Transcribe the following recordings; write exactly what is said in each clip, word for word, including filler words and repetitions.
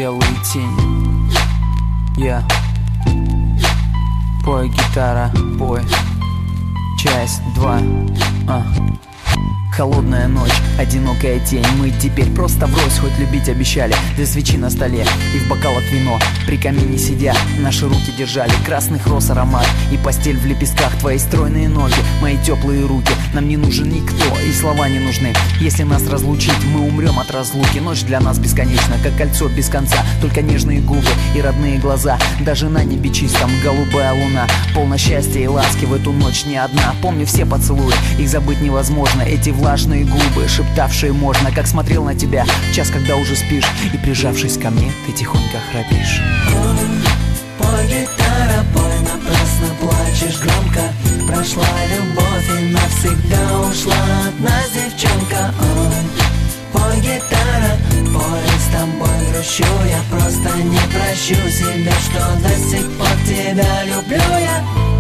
белые тени. Я пой, гитара, пой. Часть два. А. Холодная ночь, одинокая тень. Мы теперь просто врозь, хоть любить обещали. Две свечи на столе и в бокалах вино. При камине сидя, наши руки держали красных роз аромат и постель в лепестках. Твои стройные ноги, мои теплые руки. Нам не нужен никто, и слова не нужны. Если нас разлучить, мы умрем от разлуки. Ночь для нас бесконечна, как кольцо без конца. Только нежные губы и родные глаза. Даже на небе чистом голубая луна. Полна счастья и ласки в эту ночь не одна. Помню все поцелуи, их забыть невозможно. Эти влажные губы, шептавшие можно. Как смотрел на тебя в час, когда уже спишь, и прижавшись ко мне, ты тихонько храпишь. Пой, гитара, пой, напрасно плачешь громко. Прошла любовь и навсегда ушла от нас девчонка. Ой, пой, гитара, пой, с тобой грущу. Я просто не прощу себя, что до сих пор тебя люблю я.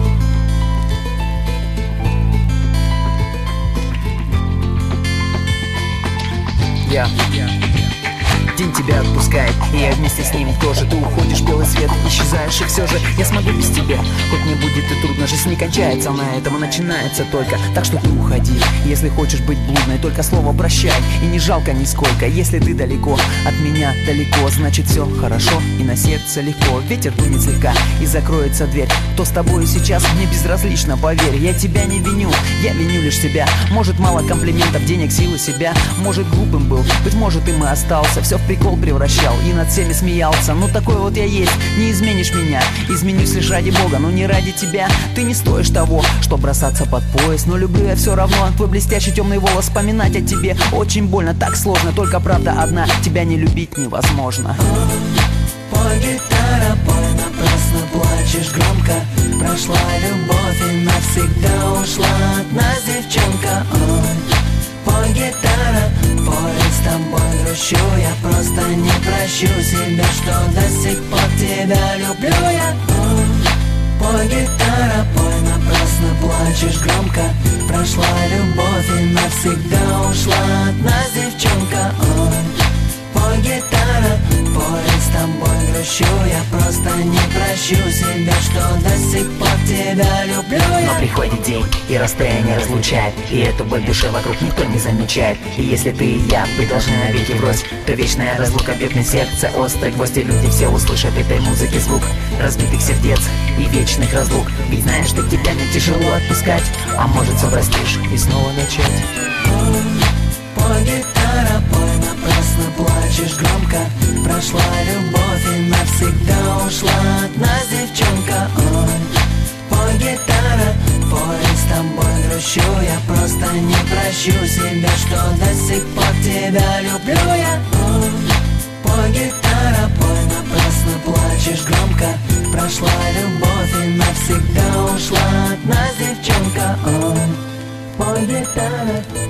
Я День тебя отпускает, и я вместе с ним тоже. Ты уходишь, белый свет, исчезаешь, и все же я смогу без тебя. Хоть мне будет и трудно, жизнь не кончается, на этом начинается только. Так что ты уходи, если хочешь быть блудной, только слово прощай, и не жалко нисколько. Если ты далеко, от меня далеко, значит все хорошо, и на сердце легко. Ветер дунет слегка, и закроется дверь. Кто с тобой сейчас, мне безразлично, поверь. Я тебя не виню, я виню лишь себя. Может, мало комплиментов, денег, силы себя. Может, глупым был, быть может, им и остался. Все в прикол превращал и над всеми смеялся. Ну такой вот я есть, не изменишь меня. Изменюсь лишь ради Бога, но не ради тебя. Ты не стоишь того, что бросаться под пояс. Но люблю я все равно, твой блестящий темный волос. Вспоминать о тебе очень больно, так сложно. Только правда одна, тебя не любить невозможно. Пой, гитара, пой, напрасно плачешь громко. Прошла любовь и навсегда ушла от нас девчонка. Ой, пой, гитара, пой, с тобой грущу. Я просто не прощу себя, что до сих пор тебя люблю я. Ой, пой, гитара, пой, напрасно плачешь громко. Прошла любовь и навсегда ушла от нас девчонка. Ой, пой, гитара, пой, с тобой грущу. Я просто не прощу себя, что до сих пор тебя люблю я. Но приходит день, и расстояние разлучает, и эту боль в душе вокруг никто не замечает. И если ты и я, вы должны навеки врозь, то вечная разлука бьет сердце острый гвоздь. И люди все услышат этой музыки звук разбитых сердец и вечных разлук. Ведь знаешь, что тебя не тяжело отпускать, а может все простишь и снова начать. Пой, гитара, пой, напрасно плачешь громко. Прошла любовь и навсегда ушла от нас девчонка. Ой, пой, гитара, пой, с тобой грущу. Я просто не прощу себя, что до сих пор тебя люблю я. Ой, пой, гитара, пой, напрасно плачешь громко. Прошла любовь и навсегда ушла от нас девчонка. Ой, пой, гитара.